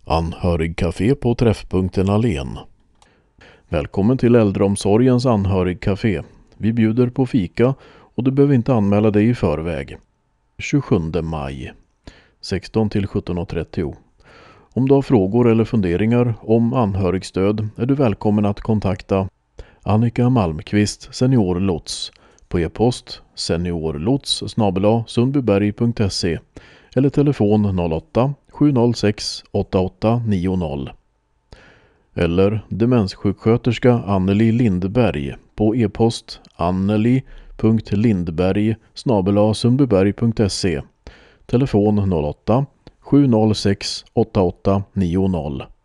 Anhörigcafé på Träffpunkten Allén. Välkommen till äldreomsorgens anhörigcafé. Vi bjuder på fika och du behöver inte anmäla dig i förväg. 27 maj 16 till 17.30. Om du har frågor eller funderingar om anhörigstöd är du välkommen att kontakta Annika Malmqvist, seniorlots, på e-post seniorlots@sundbyberg.se eller telefon 08-706 8890 eller demenssjuksköterska Anneli Lindberg på e-post anneli.lindberg@sundbyberg.se telefon 08-706 8890.